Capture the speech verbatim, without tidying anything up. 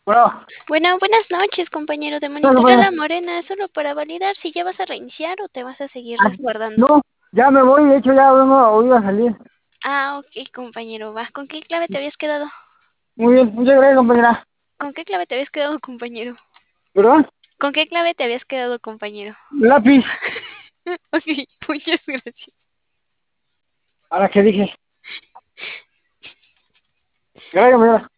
Bueno, Bueno, buenas noches, compañero de no, Monitoreo La compañera. Morena, solo para validar si ya vas a reiniciar o te vas a seguir Ah, resguardando. no, ya me voy, de hecho ya vengo, voy a salir. Ah, ok, compañero, va. ¿Con qué clave te habías quedado? Muy bien, muchas gracias, compañera. ¿Con qué clave te habías quedado, compañero? ¿Perdón? ¿Con qué clave te habías quedado, compañero? Lápiz. Ok, muchas gracias. ¿Ahora qué dije? Gracias, compañera.